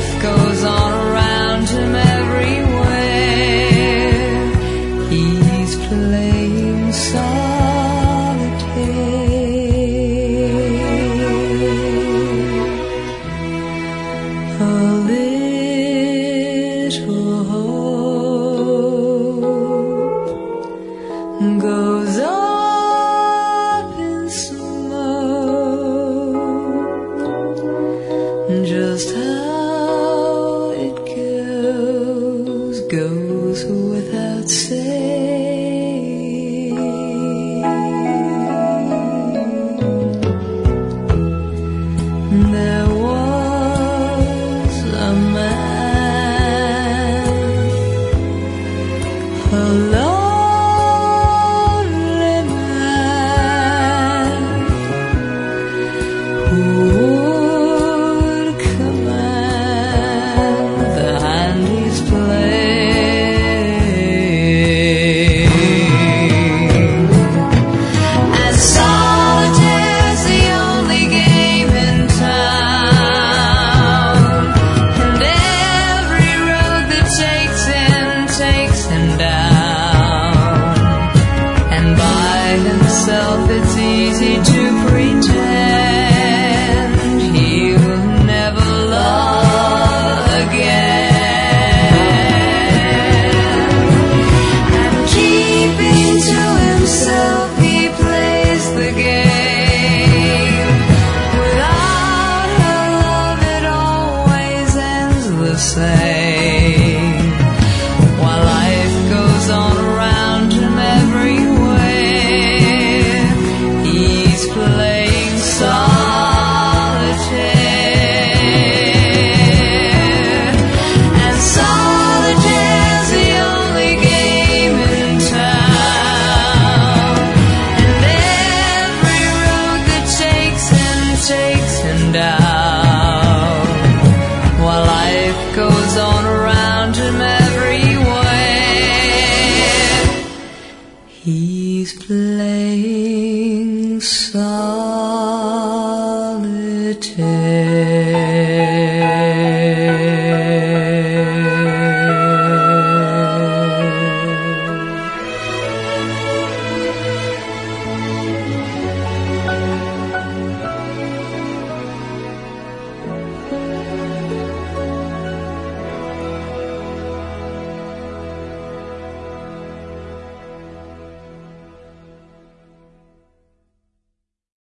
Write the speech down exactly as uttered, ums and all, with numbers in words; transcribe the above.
life goes on around him everywhere. He's playing solitaire. A little hope goes up in smoke. Just how it goes, goes without saying. There was a man, a lonely man, who would command the hand he's playing. And solitaire's the only game in town, and every road that takes him takes him down. And by himself it's easy to pretend he'll never love again. And keeping to himself he plays the game. Without her love it always ends the same. While life goes on around him everywhere, he's playing solitaire. And solitaire's the only game in town, and every road that takes him takes him down. While life goes on around him everywhere, he's playing solitaire.